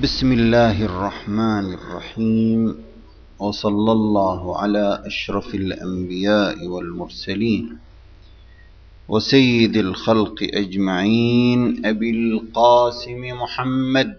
بسم الله الرحمن الرحيم، وصلى الله على أشرف الأنبياء والمرسلين وسيد الخلق أجمعين أبي القاسم محمد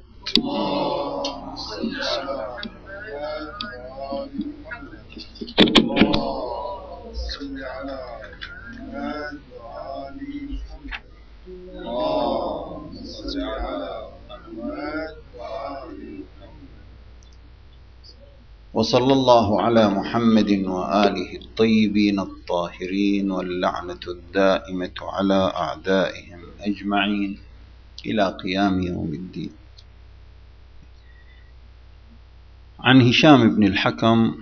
وصلى الله على محمد وآله الطيبين الطاهرين، واللعنة الدائمة على أعدائهم أجمعين إلى قيام يوم الدين. عن هشام بن الحكم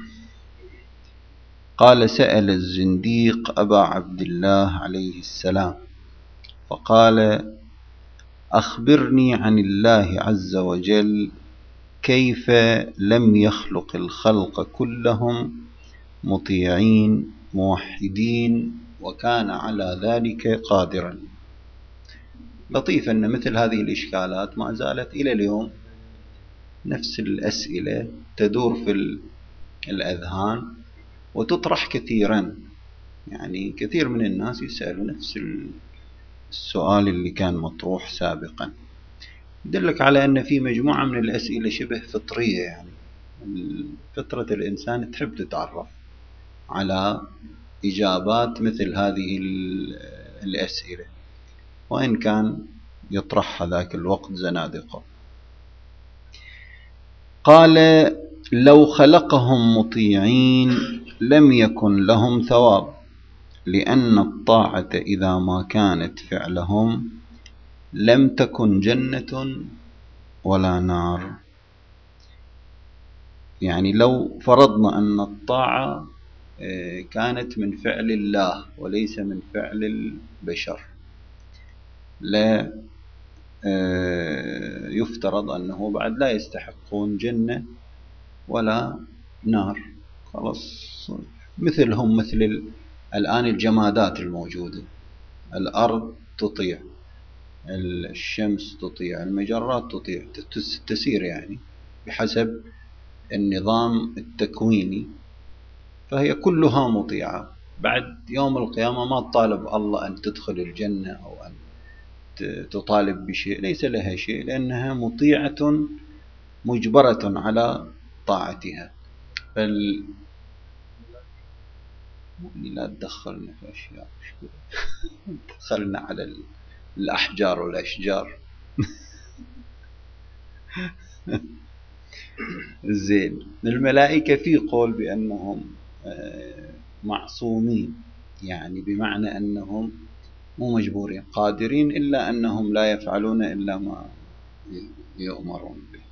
قال: سأل الزنديق أبا عبد الله عليه السلام فقال: أخبرني عن الله عز وجل، كيف لم يخلق الخلق كلهم مطيعين موحدين وكان على ذلك قادرا؟ لطيف أن مثل هذه الإشكالات ما زالت إلى اليوم نفس الأسئلة تدور في الأذهان وتطرح كثيرا. يعني كثير من الناس يسألوا نفس السؤال اللي كان مطروح سابقا. يدلك على أن في مجموعة من الأسئلة شبه فطرية، يعني فطرة الإنسان تحب تتعرف على إجابات مثل هذه الأسئلة، وإن كان يطرح ذاك الوقت زنادقة. قال: لو خلقهم مطيعين لم يكن لهم ثواب، لأن الطاعة إذا ما كانت فعلهم لم تكن جنة ولا نار. يعني لو فرضنا أن الطاعة كانت من فعل الله وليس من فعل البشر، لا يفترض أنه بعد لا يستحقون جنة ولا نار. خلاص، مثلهم مثل الآن الجمادات الموجودة. الأرض تطيع، الشمس تطيع، المجرات تطيع، تسير يعني بحسب النظام التكويني، فهي كلها مطيعة. بعد يوم القيامة ما تطالب الله أن تدخل الجنة أو أن تطالب بشيء، ليس لها شيء، لأنها مطيعة مجبرة على طاعتها. لا تدخلنا في أشياء دخلنا على الأحجار والأشجار. زين، الملائكة في قول بأنهم معصومين، يعني بمعنى أنهم مو مجبورين، قادرين، إلا أنهم لا يفعلون إلا ما يؤمرون به.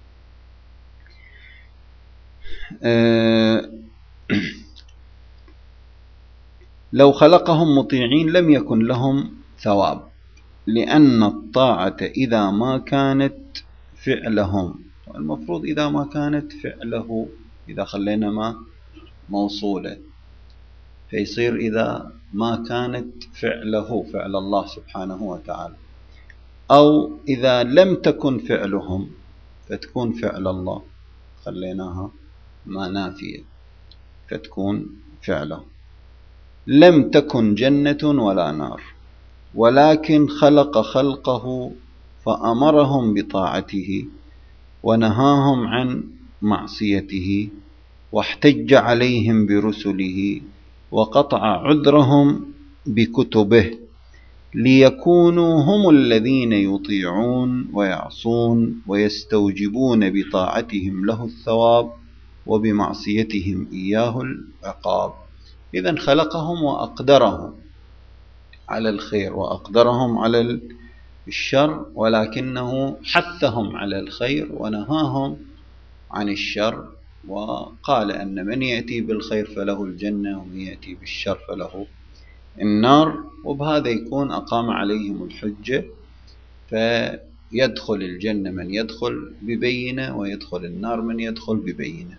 لو خلقهم مطيعين لم يكن لهم ثواب، لأن الطاعة إذا ما كانت فعلهم، المفروض إذا ما كانت فعله، إذا خلينا ما موصولة فيصير إذا ما كانت فعله، فعل الله سبحانه وتعالى، أو إذا لم تكن فعلهم فتكون فعل الله، خليناها ما نافية فتكون فعله. لم تكن جنة ولا نار، ولكن خلق خلقه فأمرهم بطاعته ونهاهم عن معصيته، واحتج عليهم برسله، وقطع عذرهم بكتبه، ليكونوا هم الذين يطيعون ويعصون ويستوجبون بطاعتهم له الثواب وبمعصيتهم إياه العقاب. إذن خلقهم وأقدرهم على الخير وأقدرهم على الشر، ولكنه حثهم على الخير ونهاهم عن الشر، وقال أن من يأتي بالخير فله الجنة ومن يأتي بالشر فله النار. وبهذا يكون أقام عليهم الحجة، فيدخل الجنة من يدخل ببينة، ويدخل النار من يدخل ببينة.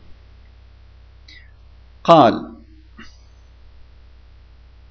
قال: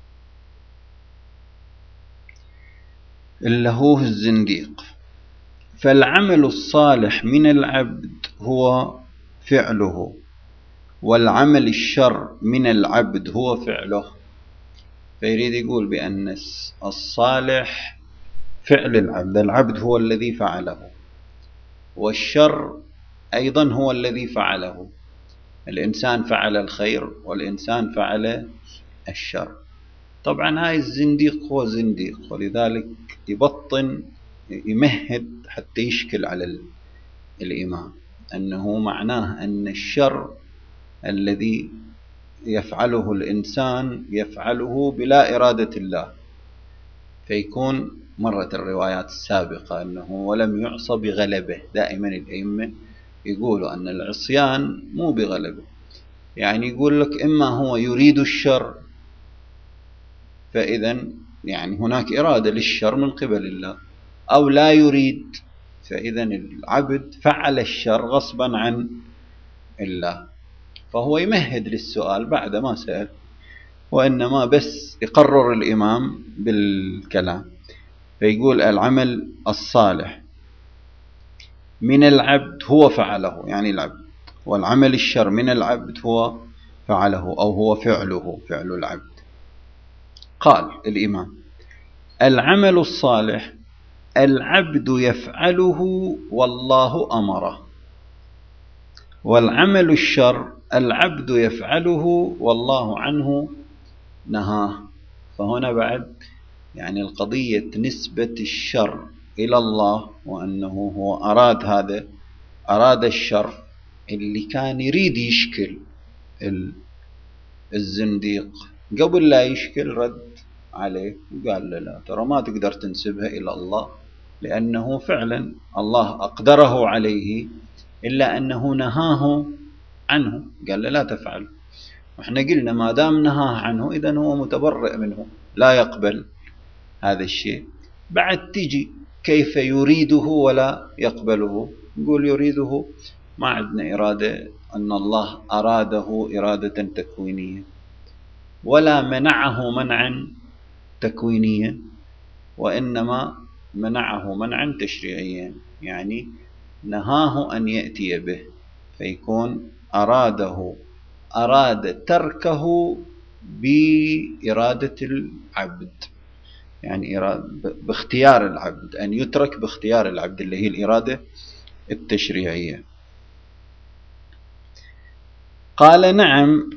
اللهوه الزنديق: فالعمل الصالح من العبد هو فعله، والعمل الشر من العبد هو فعله. فيريد يقول بأن الصالح فعل العبد، العبد هو الذي فعله، والشر أيضا هو الذي فعله. الإنسان فعل الخير والإنسان فعل الشر. طبعا هاي الزنديق هو زنديق، ولذلك يبطن يمهد حتى يشكل على الإمام أنه معناه أن الشر الذي يفعله الإنسان يفعله بلا إرادة الله، فيكون مرت الروايات السابقة أنه ولم يعصى بغلبه. دائما الأئمة يقولوا أن العصيان مو بغلبه، يعني يقول لك إما هو يريد الشر، فإذا يعني هناك إرادة للشر من قبل الله، أو لا يريد، فإذا العبد فعل الشر غصبا عن الله. فهو يمهد للسؤال بعد ما سأل، وإنما بس يقرر الإمام بالكلام. فيقول العمل الصالح من العبد هو فعله، يعني العبد، والعمل الشر من العبد هو فعله أو هو فعله، فعل العبد. قال الإمام: العمل الصالح العبد يفعله والله أمره، والعمل الشر العبد يفعله والله عنه نهاه. فهنا بعد يعني القضية نسبة الشر إلى الله، وأنه هو أراد الشر. اللي كان يريد يشكل الزنديق قبل لا يشكل رد عليه وقال له: لا، ترى ما تقدر تنسبها إلى الله، لأنه فعلا الله أقدره عليه، إلا أنه نهاه عنه، قال له لا تفعل. وإحنا قلنا ما دام نهاه عنه إذن هو متبرئ منه، لا يقبل هذا الشيء. بعد تجي كيف يريده ولا يقبله، نقول يريده ما عندنا إرادة، أن الله أراده إرادة تكوينية، ولا منعه منعا تكوينيا، وإنما منعه منعا تشريعيا، يعني نهاه أن يأتي به، فيكون أراد تركه بإرادة العبد، يعني باختيار العبد، أن يترك باختيار العبد اللي هي الإرادة التشريعية. قال: نعم.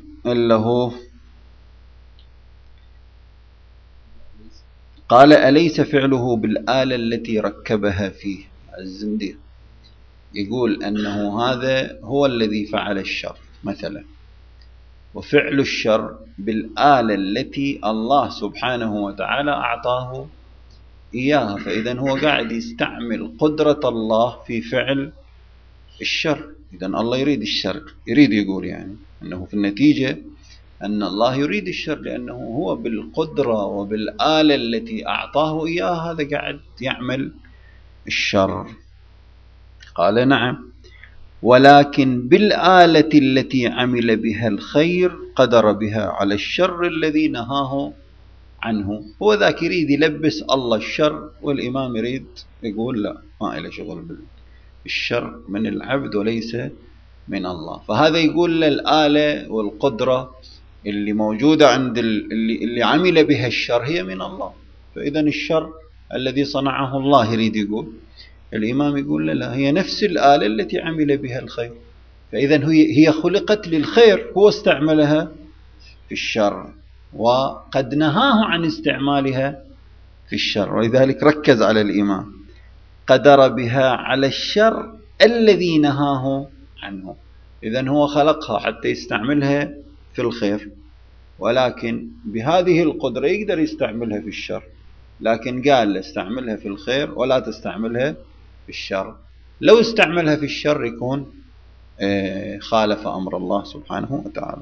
قال: أليس فعله بالآلة التي ركبها فيه؟ الزنديق يقول أنه هذا هو الذي فعل الشر مثلا، وفعل الشر بالآلة التي الله سبحانه وتعالى أعطاه إياها، فإذا هو قاعد يستعمل قدرة الله في فعل الشر. إذا الله يريد الشر، يريد يقول يعني أنه في النتيجة أن الله يريد الشر، لأنه هو بالقدرة وبالآلة التي أعطاه إياها هذا قاعد يعمل الشر. قال: نعم، ولكن بالآلة التي عمل بها الخير قدر بها على الشر الذي نهاه عنه. هو ذاك يريد يلبس الله الشر، والإمام يريد يقول لا، ما إله شغل بالشر، من العبد وليس من الله. فهذا يقول الآلة والقدرة اللي موجودة عند اللي عمل بها الشر هي من الله، فإذا الشر الذي صنعه الله يريد يقول. الإمام يقول لا، هي نفس الآلة التي عمل بها الخير، فإذا هي خلقت للخير، هو استعملها في الشر، وقد نهاه عن استعمالها في الشر، ولذلك ركز على الإمام: قدر بها على الشر الذي نهاه عنه. إذن هو خلقها حتى يستعملها في الخير، ولكن بهذه القدرة يقدر يستعملها في الشر، لكن قال استعملها في الخير ولا تستعملها في الشر. لو استعملها في الشر يكون خالف أمر الله سبحانه وتعالى.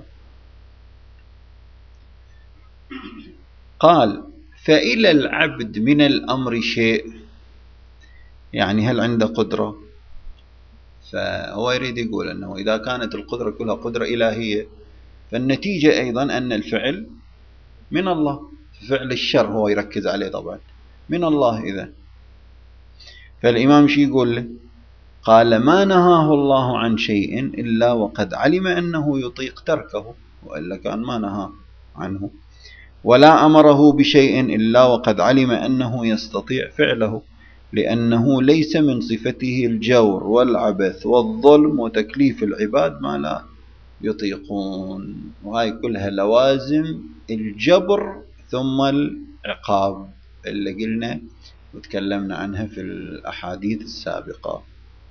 قال: فإلى العبد من الأمر شيء، يعني هل عنده قدرة؟ فهو يريد يقول أنه إذا كانت القدرة كلها قدرة إلهية، فالنتيجة أيضا أن الفعل من الله. فعل الشر هو يركز عليه طبعا من الله. إذا فالإمام شي يقول له؟ قال: ما نهاه الله عن شيء إلا وقد علم أنه يطيق تركه، وإلا كان ما نهى عنه، ولا أمره بشيء إلا وقد علم أنه يستطيع فعله، لأنه ليس من صفته الجور والعبث والظلم وتكليف العباد ما لا يطيقون. وهاي كلها لوازم الجبر ثم العقاب اللي قلنا وتكلمنا عنها في الأحاديث السابقة.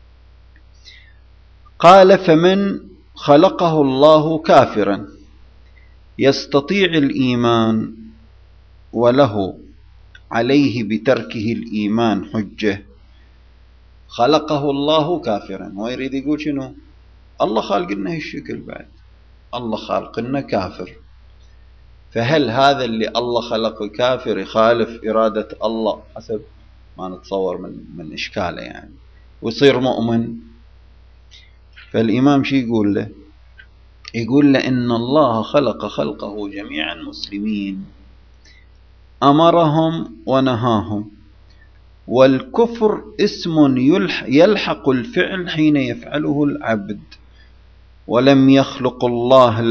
قال: فمن خلقه الله كافرا يستطيع الإيمان وله عليه بتركه الإيمان حجة. خلقه الله كافرا، ويريد يقول شنو؟ الله خالق لنا هالشكل، بعد الله خالق لنا كافر، فهل هذا اللي الله خلقه كافر يخالف إرادة الله حسب ما نتصور من إشكاله يعني، ويصير مؤمن؟ فالإمام شي يقول له؟ يقول له إن الله خلق خلقه جميعا مسلمين، أمرهم ونهاهم، والكفر اسم يلحق الفعل حين يفعله العبد، ولم يخلق الله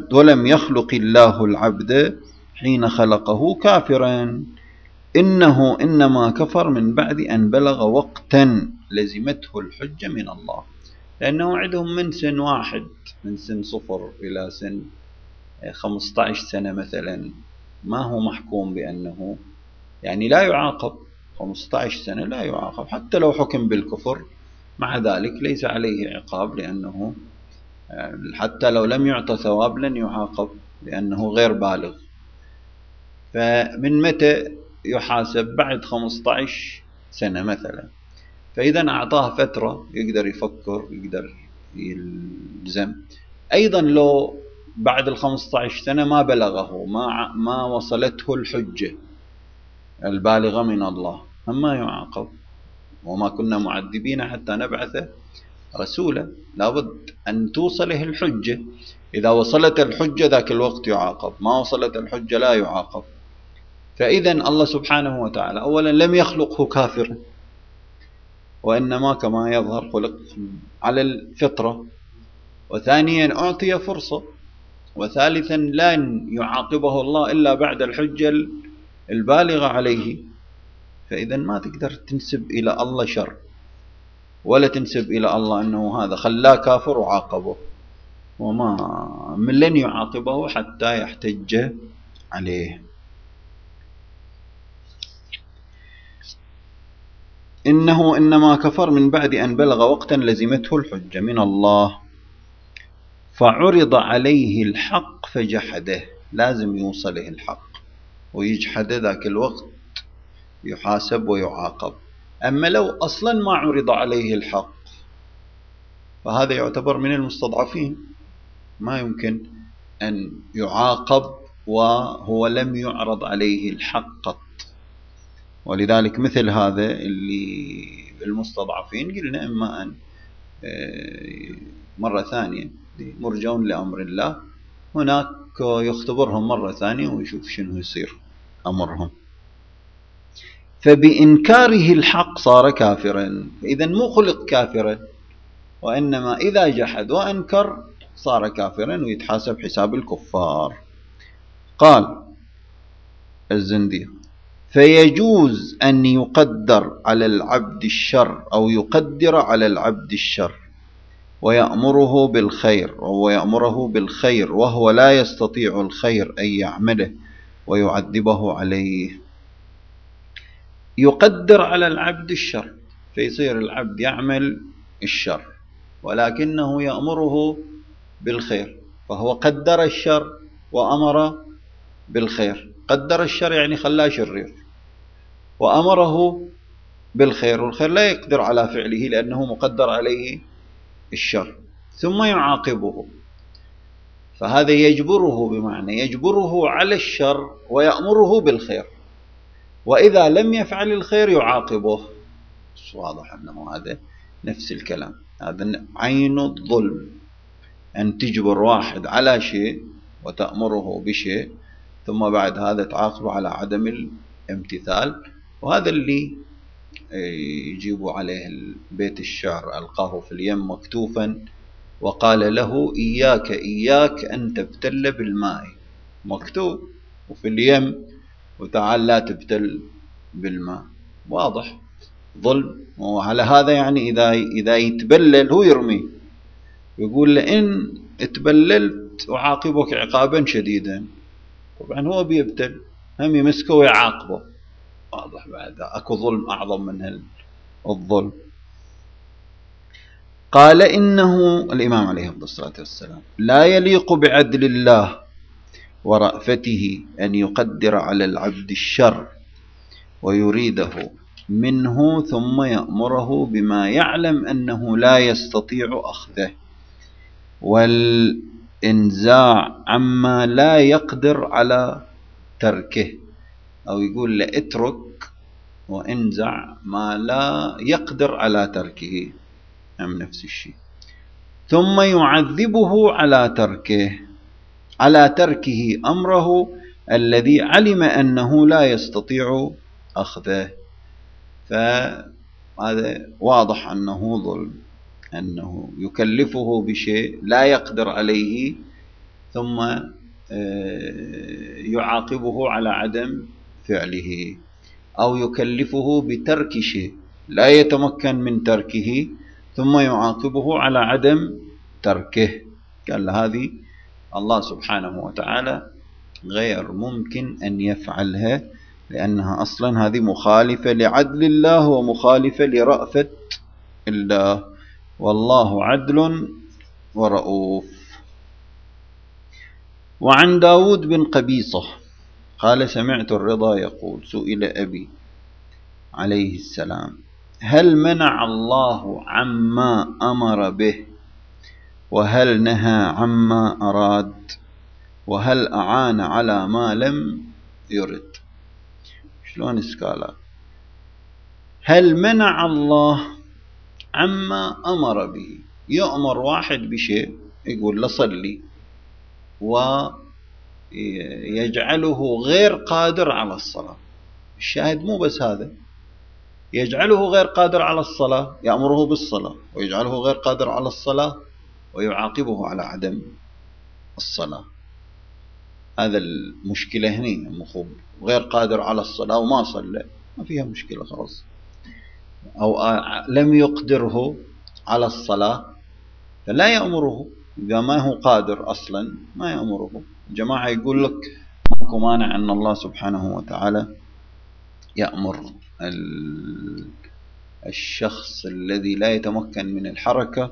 العبد حين خلقه كافرا، إنه إنما كفر من بعد أن بلغ وقتا لزمته الحجة من الله. لأنه عندهم من سن واحد، من سن 0 إلى سن 15 سنة مثلا، ما هو محكوم بأنه يعني لا يعاقب. 15 سنة لا يعاقب حتى لو حكم بالكفر، مع ذلك ليس عليه عقاب، لأنه حتى لو لم يعطى ثواب لن يعاقب لأنه غير بالغ. فمن متى يحاسب؟ بعد 15 سنة مثلا. فإذا أعطاه فترة يقدر يفكر، يقدر يلزم. أيضا لو بعد 15 سنة ما بلغه، ما وصلته الحجة البالغة من الله، ما يعاقب. وما كنا معذبين حتى نبعث رسولا، لابد أن توصله الحجة. إذا وصلت الحجة ذاك الوقت يعاقب، ما وصلت الحجة لا يعاقب. فإذا الله سبحانه وتعالى أولا لم يخلقه كافرا، وإنما كما يظهر خلق على الفطرة، وثانيا أعطي فرصة، وثالثا لن يعاقبه الله إلا بعد الحجة البالغة عليه. فإذا ما تقدر تنسب إلى الله شر، ولا تنسب إلى الله أنه هذا خلاه كافر وعاقبه، وما من لن يعاقبه حتى يحتج عليه. إنه إنما كفر من بعد أن بلغ وقتا لزمته الحجة من الله، فعرض عليه الحق فجحده. لازم يوصله الحق ويجحد، ذاك الوقت يحاسب ويعاقب. أما لو أصلا ما عرض عليه الحق فهذا يعتبر من المستضعفين، ما يمكن أن يعاقب وهو لم يعرض عليه الحق قط. ولذلك مثل هذا اللي المستضعفين قلنا إما أن مرة ثانية مرجون لأمر الله، هناك يختبرهم مرة ثانية ويشوف شنو يصير أمرهم. فبإنكاره الحق صار كافرا. إذا مو خلق كافرا، وإنما إذا جحد وأنكر صار كافرا ويتحاسب حساب الكفار. قال الزنديق: فيجوز أن يقدر على العبد الشر، أو يقدر على العبد الشر ويأمره بالخير وهو لا يستطيع الخير أن يعمله ويعذبه عليه. يقدر على العبد الشر، فيصير العبد يعمل الشر ولكنه يأمره بالخير، فهو قدر الشر وأمر بالخير. قدر الشر يعني خلاه شرير، وأمره بالخير، والخير لا يقدر على فعله لأنه مقدر عليه الشر، ثم يعاقبه. فهذا يجبره، بمعنى يجبره على الشر ويأمره بالخير، وإذا لم يفعل الخير يعاقبه. واضح أنه هذا نفس الكلام، هذا عين الظلم، أن تجبر واحد على شيء وتأمره بشيء ثم بعد هذا تعاقب على عدم الامتثال. وهذا اللي يجيبوا عليه بيت الشعر: ألقاه في اليم مكتوفا وقال له إياك إياك أن تبتل بالماء. مكتوب وفي اليم، وتعال لا تبتل بالماء. واضح ظلم. وعلى هذا يعني إذا يتبلل هو يرمي، يقول لئن تبللت أعاقبك عقابا شديدا. طبعا هو بيبتل، هم يمسكه ويعاقبه. واضح بعد أكو ظلم أعظم من الظلم. قال إنه الإمام عليه الصلاة والسلام: لا يليق بعدل الله ورأفته أن يقدر على العبد الشر ويريده منه ثم يأمره بما يعلم أنه لا يستطيع أخذه، والإنزاع عما لا يقدر على تركه. أو يقول له اترك وانزع ما لا يقدر على تركه، نفس الشيء. ثم يعذبه على تركه أمره الذي علم أنه لا يستطيع أخذه. فهذا واضح أنه ظلم، أنه يكلفه بشيء لا يقدر عليه ثم يعاقبه على عدم فعله، أو يكلفه بترك شيء لا يتمكن من تركه ثم يعاقبه على عدم تركه. قال هذه الله سبحانه وتعالى غير ممكن أن يفعلها، لأنها أصلا هذه مخالفة لعدل الله ومخالفة لرأفة الله، والله عدل ورؤوف. وعن داود بن قبيصة قال: سمعت الرضا يقول: سئل أبي عليه السلام: هل منع الله عما أمر به، وهل نهى عما أراد، وهل أعان على ما لم يرد؟ شلون اسكالا؟ هل منع الله عما أمر به؟ يؤمر واحد بشيء، يقول له صلي، ويجعله غير قادر على الصلاة. الشاهد مو بس هذا، يجعله غير قادر على الصلاة، يأمره بالصلاة، ويجعله غير قادر على الصلاة ويعاقبه على عدم الصلاة. هذا المشكلة هنا، مخوب غير قادر على الصلاة وما صلى، ما فيها مشكلة خلاص. أو لم يقدره على الصلاة فلا يأمره، إذا ما هو قادر أصلا ما يأمره. الجماعة يقول لك ماكو مانع أن الله سبحانه وتعالى يأمر الشخص الذي لا يتمكن من الحركة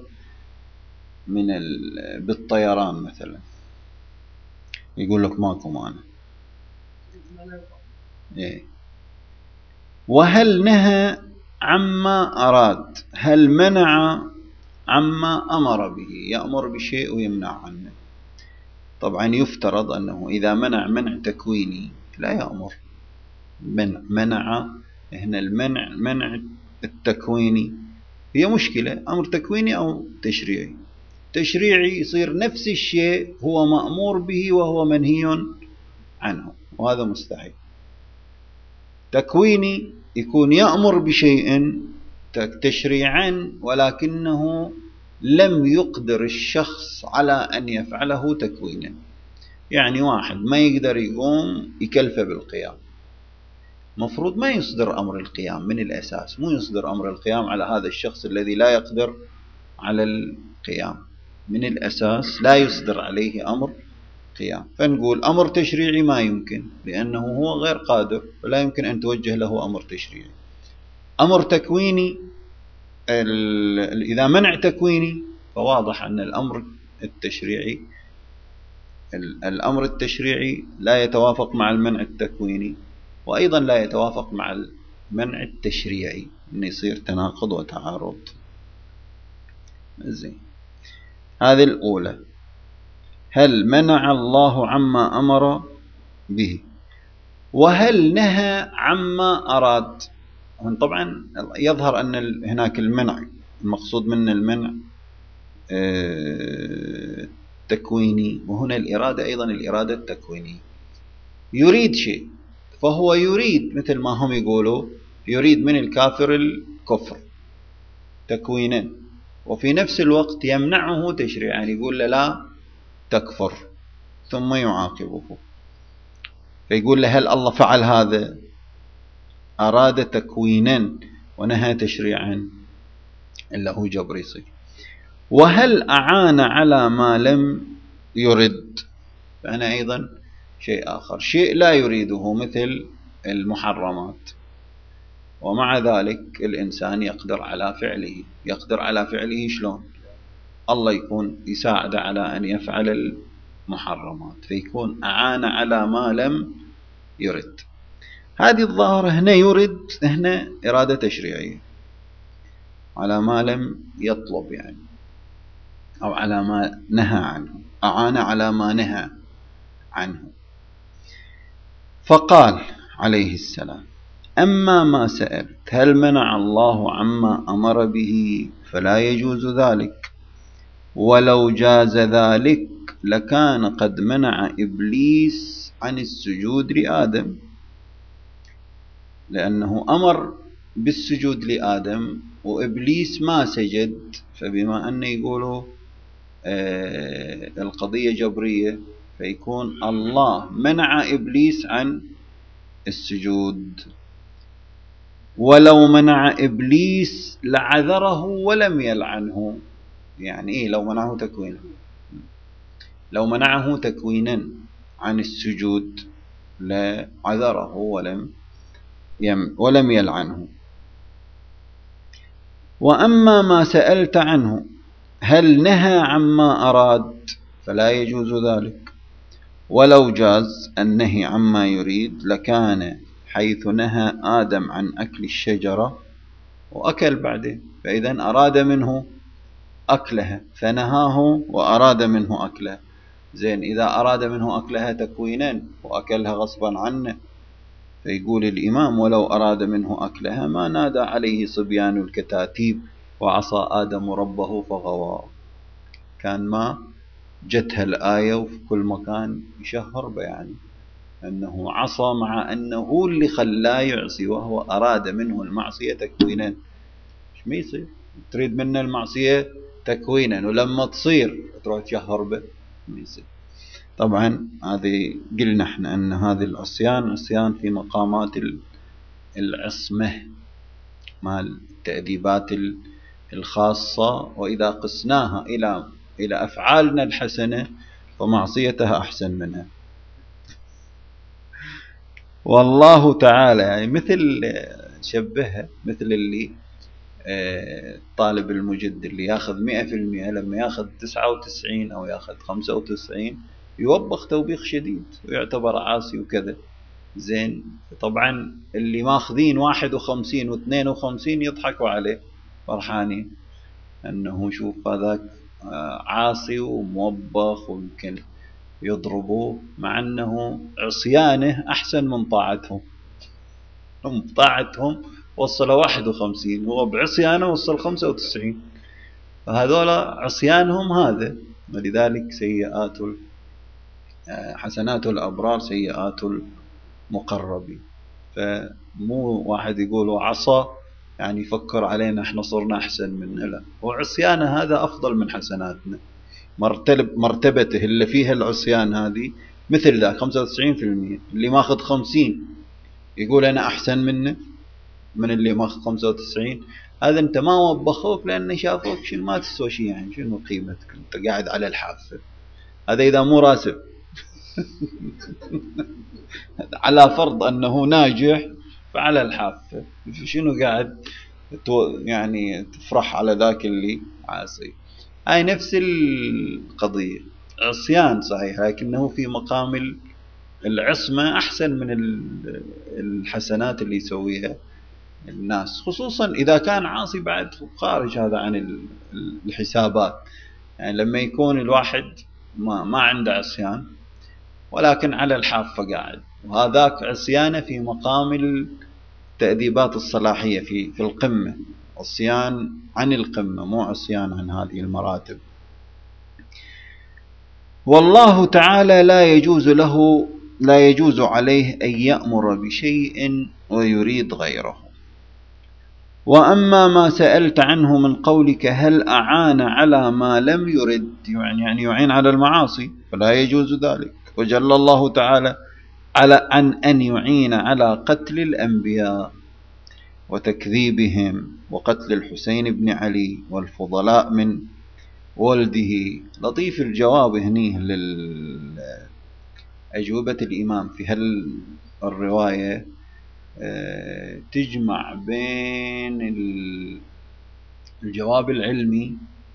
بالطيران مثلا، يقول لك ماكو مانع. وهل نهى عما أراد؟ هل منع عما أمر به؟ يأمر بشيء ويمنع عنه. طبعا يفترض أنه إذا منع تكويني لا يأمر. منع هنا المنع التكويني هي مشكلة، أمر تكويني أو تشريعي. تشريعي يصير نفس الشيء هو مأمور به وهو منهي عنه، وهذا مستحيل. تكويني يكون يأمر بشيء تشريعا ولكنه لم يقدر الشخص على أن يفعله تكوينا. يعني واحد ما يقدر يقوم يكلفه بالقيام، مفروض ما يصدر أمر القيام من الأساس، مو يصدر أمر القيام على هذا الشخص الذي لا يقدر على القيام. من الأساس لا يصدر عليه أمر قيام. فنقول أمر تشريعي ما يمكن، لأنه هو غير قادر ولا يمكن أن توجه له أمر تشريعي. أمر تكويني، إذا منع تكويني فواضح أن الأمر التشريعي لا يتوافق مع المنع التكويني، وأيضا لا يتوافق مع المنع التشريعي، أن يصير تناقض وتعارض. زين، هذه الأولى. هل منع الله عما أمر به، وهل نهى عما أراد. طبعا يظهر أن هناك المنع، المقصود من المنع تكويني، وهنا الإرادة أيضا الإرادة التكوينية. يريد شيء، فهو يريد مثل ما هم يقولوا يريد من الكافر الكفر تكوينا، وفي نفس الوقت يمنعه تشريعا، يقول له لا تكفر ثم يعاقبه. فيقول له هل الله فعل هذا؟ أراد تكوينا ونهى تشريعا، إلا هو جبر يصير. وهل أعان على ما لم يرد؟ فهنا أيضا شيء آخر، شيء لا يريده مثل المحرمات، ومع ذلك الإنسان يقدر على فعله. يقدر على فعله شلون؟ الله يكون يساعد على أن يفعل المحرمات، فيكون أعان على ما لم يرد. هذه الظاهرة هنا يرد، هنا إرادة تشريعية على ما لم يطلب يعني، أو على ما نهى عنه، أعان على ما نهى عنه. فقال عليه السلام: أما ما سألت هل منع الله عما أمر به فلا يجوز ذلك، ولو جاز ذلك لكان قد منع إبليس عن السجود لآدم، لأنه أمر بالسجود لآدم وإبليس ما سجد. فبما أنه يقولوا القضية جبرية، فيكون الله منع إبليس عن السجود. ولو منع إبليس لعذره ولم يلعنه. يعني إيه لو منعه تكوينا؟ لو منعه تكوينا عن السجود لعذره ولم يلعنه. وأما ما سألت عنه هل نهى عما أراد فلا يجوز ذلك، ولو جاز النهي عما يريد لكان حيث نهى آدم عن أكل الشجرة وأكل بعده، فإذا أراد منه أكلها فنهاه وأراد منه أكلها. زين، إذا أراد منه أكلها تكوينا وأكلها غصبا عنه، فيقول الإمام: ولو أراد منه أكلها ما نادى عليه صبيان الكتاتيب وعصى آدم ربه فغوى. كان ما جتها الآية وفي كل مكان يشهر بيان أنه عصى، مع أنه اللي خلاه يعصي، وهو أراد منه المعصية تكوينا. إيش ما يصير؟ تريد منه المعصية تكوينا ولما تصير تروح تشهر به، ما يصير. طبعا هذه قلنا احنا أن هذه العصيان عصيان في مقامات العصمة مع التأديبات الخاصة، وإذا قسناها إلى أفعالنا الحسنة فمعصيتها أحسن منها. والله تعالى يعني مثل شبهها مثل اللي طالب المجد اللي ياخذ 100% لما ياخذ 99 أو ياخذ 95 يوبخ توبيخ شديد ويعتبر عاصي وكذا. زين، طبعا اللي ماخذين 51 و52 يضحكوا عليه فرحانين أنه شوف هذاك عاصي وموبخ ويمكن يضربوه، مع أنه عصيانه أحسن من طاعتهم. هم طاعتهم وصلوا 51، هو بعصيانه وصل 95، فهذول عصيانهم هذا. ولذلك حسنات الأبرار سيئات المقربين. فمو واحد يقول عصى يعني يفكر علينا احنا صرنا أحسن منه، لا، وعصيانه هذا أفضل من حسناتنا. مرتبته اللي فيها العصيان هذه مثل ذا 95%. اللي ماخذ 50 يقول أنا أحسن منه من اللي ماخذ 95. هذا أنت ما وبخوك لأن شافوك شنو ما تسوى شيء، يعني شنو قيمتك أنت قاعد على الحافة. هذا إذا مو راسب على فرض أنه ناجح فعلى الحافة، شنو قاعد يعني تفرح على ذاك اللي عاصي. هاي نفس القضية، عصيان صحيح لكنه في مقام العصمة أحسن من الحسنات اللي يسويها الناس، خصوصا إذا كان عاصي بعد خارج هذا عن الحسابات. يعني لما يكون الواحد ما عنده عصيان ولكن على الحافة قاعد، وهذاك عصيانه في مقام التأديبات الصلاحية في القمة، عصيان عن القمة مو عصيان عن هذه المراتب. والله تعالى لا يجوز عليه أن يأمر بشيء ويريد غيره. وأما ما سألت عنه من قولك هل أعان على ما لم يرد، يعني يعين على المعاصي، فلا يجوز ذلك. وجل الله تعالى على أن يعين على قتل الأنبياء وتكذيبهم وقتل الحسين بن علي والفضلاء من ولده. لطيف الجواب هنيه لأجوبة الإمام في الرواية تجمع بين الجواب العلمي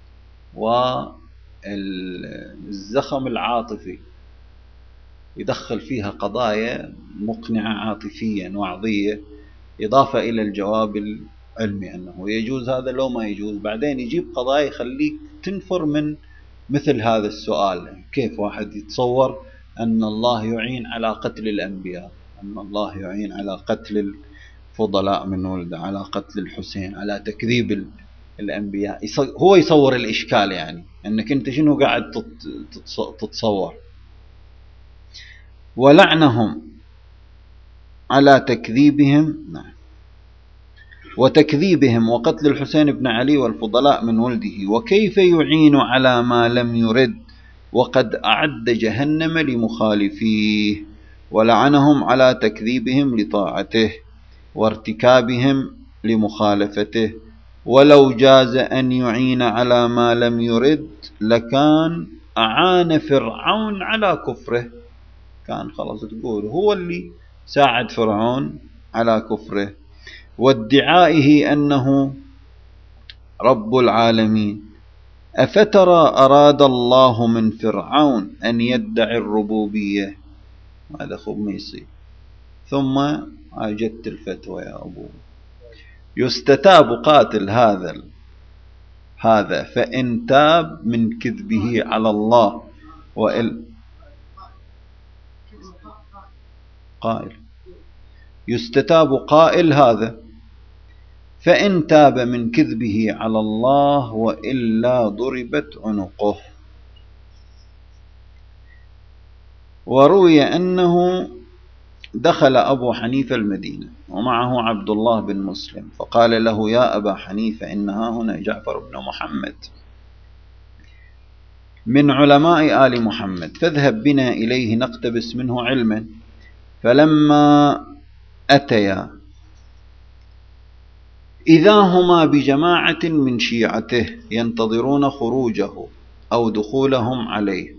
والزخم العاطفي، يدخل فيها قضايا مقنعة عاطفيا وعظية، إضافة إلى الجواب العلمي أنه يجوز هذا لو ما يجوز. بعدين يجيب قضايا يخليك تنفر من مثل هذا السؤال. كيف واحد يتصور أن الله يعين على قتل الأنبياء، أن الله يعين على قتل الفضلاء من ولده، على قتل الحسين، على تكذيب الأنبياء؟ هو يصور الإشكال، يعني أنك أنت شنو قاعد تتصور. ولعنهم على تكذيبهم، وتكذيبهم وقتل الحسين بن علي والفضلاء من ولده. وكيف يعين على ما لم يرد وقد أعد جهنم لمخالفيه؟ ولعنهم على تكذيبهم لطاعته وارتكابهم لمخالفته. ولو جاز أن يعين على ما لم يرد لكان أعان فرعون على كفره، كان خلاص تقول هو اللي ساعد فرعون على كفره وادعائه أنه رب العالمين. أفترى أراد الله من فرعون أن يدعي الربوبية؟ هذا خميسي. ثم أجدت الفتوى يا أبو، يستتاب قاتل هذا فإن تاب من كذبه على الله يستتاب قائل هذا فإن تاب من كذبه على الله وإلا ضربت عنقه. وروي أنه دخل أبو حنيفة المدينة ومعه عبد الله بن مسلم، فقال له يا أبا حنيفة إنها هنا جعفر بن محمد من علماء آل محمد، فاذهب بنا إليه نقتبس منه علما. فلما أتيا إذا هما بجماعة من شيعته ينتظرون خروجه أو دخولهم عليه،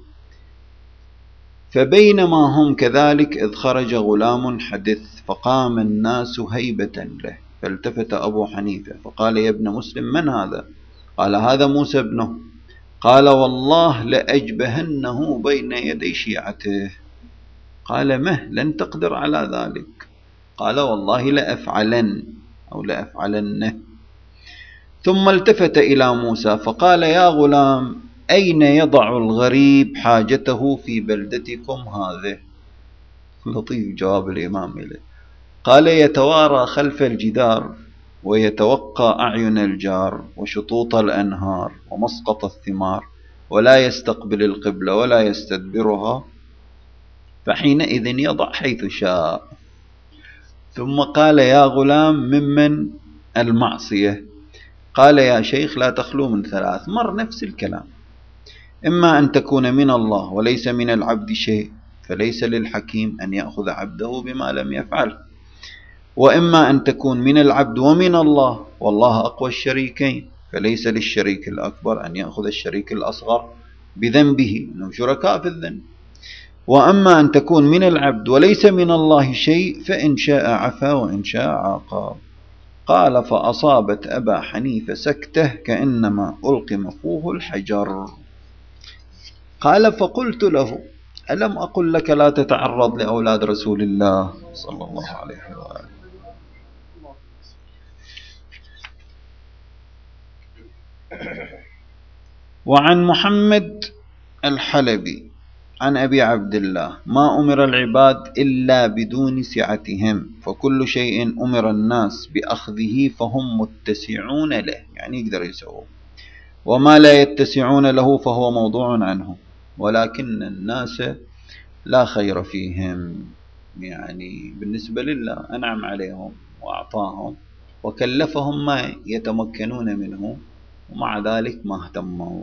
فبينما هم كذلك إذ خرج غلام حدث فقام الناس هيبة له، فالتفت أبو حنيفة فقال يا ابن مسلم من هذا؟ قال هذا موسى ابنه. قال والله لأجبهنه بين يدي شيعته. قال مه لن تقدر على ذلك؟ قال والله لأفعلن أو لأفعلنه. ثم التفت إلى موسى فقال يا غلام أين يضع الغريب حاجته في بلدتكم هذه؟ لطيف جواب الإمام إليه. قال يتوارى خلف الجدار ويتوقى أعين الجار وشطوط الأنهار ومسقط الثمار ولا يستقبل القبلة ولا يستدبرها، فحينئذ يضع حيث شاء. ثم قال يا غلام ممن المعصية؟ قال يا شيخ لا تخلو من ثلاث. مر نفس الكلام، إما أن تكون من الله وليس من العبد شيء فليس للحكيم أن يأخذ عبده بما لم يفعل، وإما أن تكون من العبد ومن الله والله أقوى الشريكين فليس للشريك الأكبر أن يأخذ الشريك الأصغر بذنبه، إنهم شركاء في الذنب. وأما أن تكون من العبد وليس من الله شيء فإن شاء عفا وإن شاء عاقب. قال فأصابت أبا حنيفة سكته كأنما ألقم فوه الحجر. قال فقلت له ألم أقل لك لا تتعرض لأولاد رسول الله صلى الله عليه وآله. وعن محمد الحلبي عن أبي عبد الله ما أمر العباد إلا بدون سعتهم، فكل شيء أمر الناس بأخذه فهم متسعون له، يعني يقدر يسوه، وما لا يتسعون له فهو موضوع عنه، ولكن الناس لا خير فيهم. يعني بالنسبة لله أنعم عليهم وأعطاهم وكلفهم ما يتمكنون منه، ومع ذلك ما اهتموا.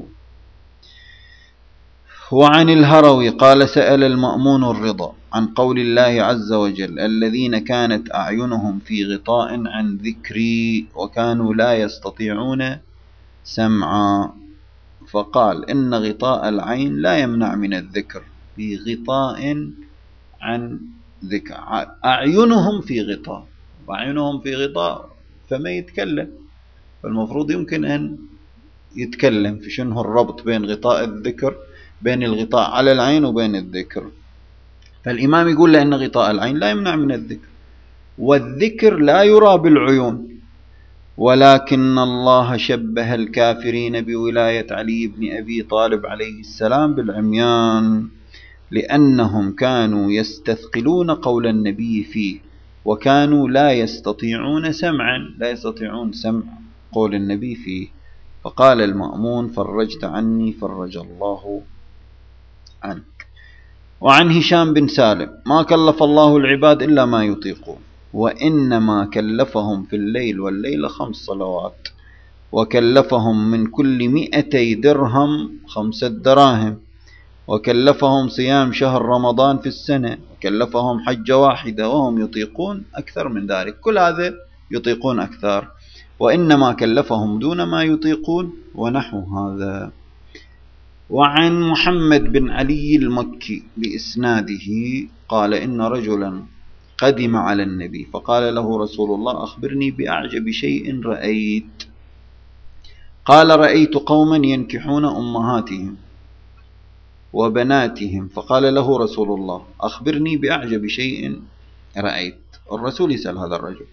وعن الهروي قال: سأل المأمون الرضا عن قول الله عز وجل: الذين كانت أعينهم في غطاء عن ذكري وكانوا لا يستطيعون سمعا، فقال: إن غطاء العين لا يمنع من الذكر، في غطاء عن ذكر، أعينهم في غطاء، وأعينهم في غطاء فما يتكلم، فالمفروض يمكن أن يتكلم. في شنو الربط بين غطاء الذكر، بين الغطاء على العين وبين الذكر؟ فالإمام يقول لأن غطاء العين لا يمنع من الذكر، والذكر لا يرى بالعيون، ولكن الله شبه الكافرين بولاية علي بن أبي طالب عليه السلام بالعميان، لأنهم كانوا يستثقلون قول النبي فيه، وكانوا لا يستطيعون سمع قول النبي فيه. فقال المأمون: فرجت عني فرج الله عنك. وعن هشام بن سالم: ما كلف الله العباد إلا ما يطيقون، وإنما كلفهم في الليل والليلة 5 صلوات، وكلفهم من كل 200 درهم 5 دراهم، وكلفهم صيام شهر رمضان في السنة، وكلفهم حجة واحدة، وهم يطيقون أكثر من ذلك. كل هذا يطيقون أكثر، وإنما كلفهم دون ما يطيقون، ونحو هذا. وعن محمد بن علي المكي بإسناده قال: إن رجلا قدم على النبي فقال له رسول الله: أخبرني بأعجب شيء رأيت. قال: رأيت قوما ينكحون أمهاتهم وبناتهم. فقال له رسول الله: أخبرني بأعجب شيء رأيت. الرسول يسأل هذا الرجل،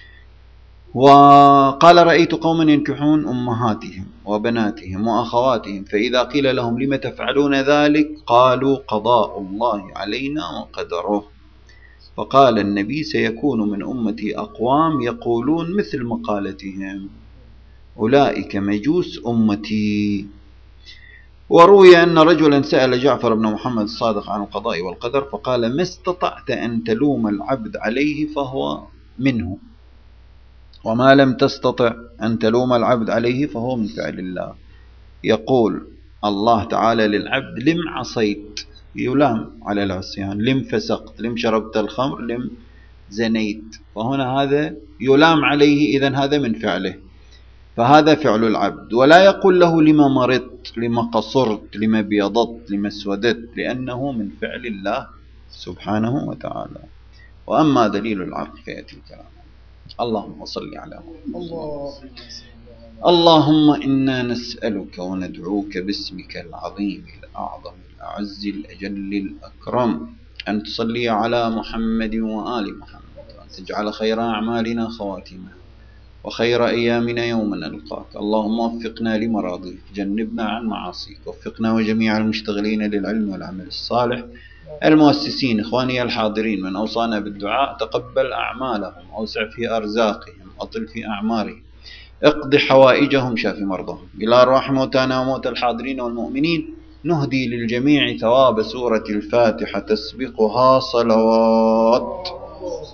وقال: رأيت قوما ينكحون أمهاتهم وبناتهم وأخواتهم، فإذا قيل لهم: لم تفعلون ذلك؟ قالوا: قضاء الله علينا وقدره. فقال النبي: سيكون من أمتي أقوام يقولون مثل مقالتهم، أولئك مجوس أمتي. وروي أن رجلا سأل جعفر بن محمد الصادق عن القضاء والقدر، فقال: ما استطعت أن تلوم العبد عليه فهو منه، وما لم تستطع أن تلوم العبد عليه فهو من فعل الله. يقول الله تعالى للعبد: لم عصيت؟ يلام على العصيان. لم فسقت؟ لم شربت الخمر؟ لم زنيت؟ فهنا هذا يلام عليه، إذن هذا من فعله، فهذا فعل العبد. ولا يقول له: لما مرضت؟ لما قصرت؟ لما بيضت؟ لما اسودت؟ لأنه من فعل الله سبحانه وتعالى. وأما دليل العقل فيأتي الكلام. اللهم صل على محمد. اللهم إنا نسألك وندعوك باسمك العظيم الأعظم الأعز الأجل الأكرم أن تصلي على محمد وآل محمد، وأن تجعل خير أعمالنا خواتمها، وخير أيامنا يوم نلقاك. اللهم وفقنا لمراضيك، جنبنا عن معاصيك، وفقنا وجميع المشتغلين للعلم والعمل الصالح، المؤسسين، إخواني الحاضرين، من أوصانا بالدعاء، تقبل أعمالهم، أوسع في أرزاقهم، أطل في أعمارهم، اقض حوائجهم، شاف مرضهم. إلى أرواح موتانا وموتى الحاضرين والمؤمنين نهدي للجميع ثواب سورة الفاتحة تسبقها صلوات.